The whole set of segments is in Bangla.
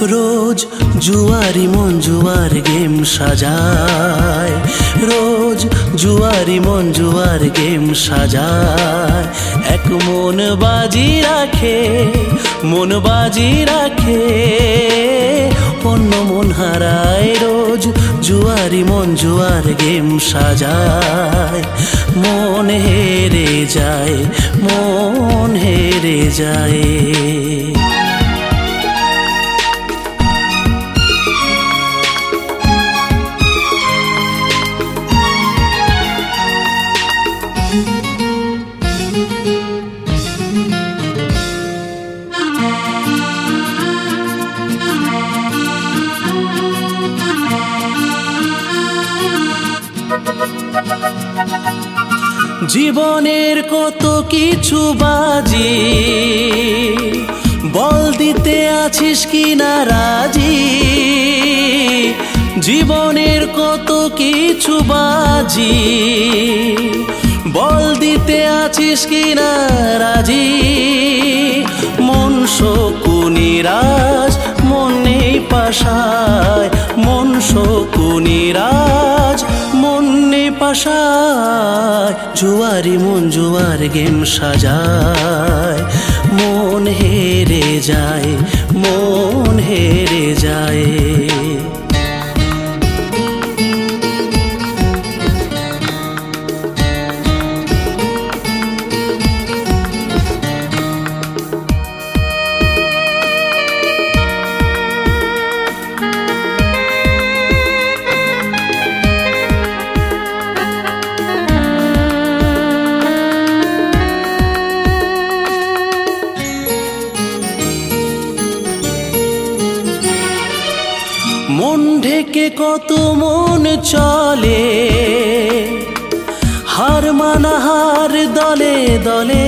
রোজ জুয়ারি মন জুয়ার গেম সাজায়, রোজ জুয়ারি মন জুয়ার গেম সাজায়। এক মন বাজি রাখে, মন বাজি রাখে, অন্য মন হারায়। রোজ জুয়ারি মন জুয়ার গেম সাজায়, মন হেরে যায়, মন হেরে যায়। জীবনের কত কিছু বাজি, বল দিতে আছিস কি না রাজি। জীবনের কত কিছু বাজি, বল দিতে আছিস কি না রাজি। মন শকুনিরাজ মন নেই পাশায়, মন শকুনিরাজ মন নেই পাশায়। জুয়ারি মন জুয়ার গেম সাজায়, মন হেরে যায়, মন হেরে যায়। মন ঢেকে কত মন চলে, হার মানাহার দলে দলে।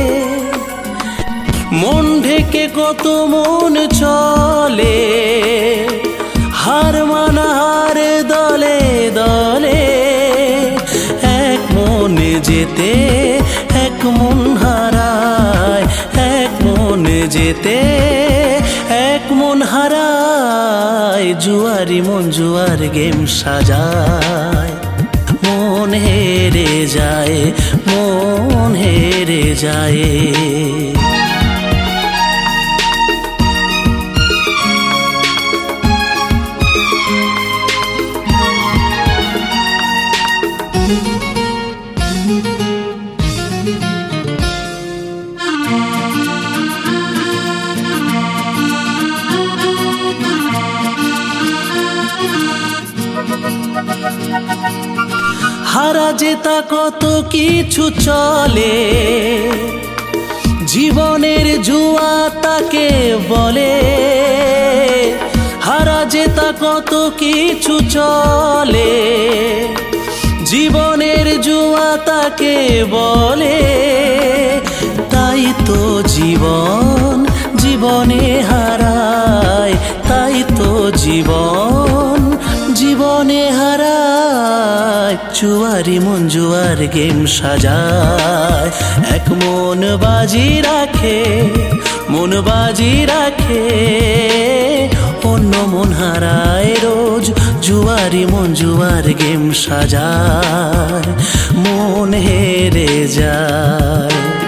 মন ঢেকে কত মন চলে, হার মানাহার দলে দলে। এক মন যেতে এক মন হারায়, এক মন যেতে এক মন হারায়। জুয়ারি মন জুয়ার গেম সাজায়, মন হেরে যায়, মন হেরে যায়। হারা জেতা কত কিছু চলে, জীবনের জুয়া তাকে বলে। হারা জেতা কত কিছু চলে, জীবনের জুয়া তাকে বলে। তাই তো জীবন জীবনে হারায়, তাই তো জীবন জীবনে হারায়। জুয়ারি মন জুয়ার গেম সাজায়, এক মন বাজি রাখে, মন বাজি রাখে, অন্য মন হারায়। রোজ জুয়ারি মন জুয়ার গেম সাজায়, মন হেরে যায়।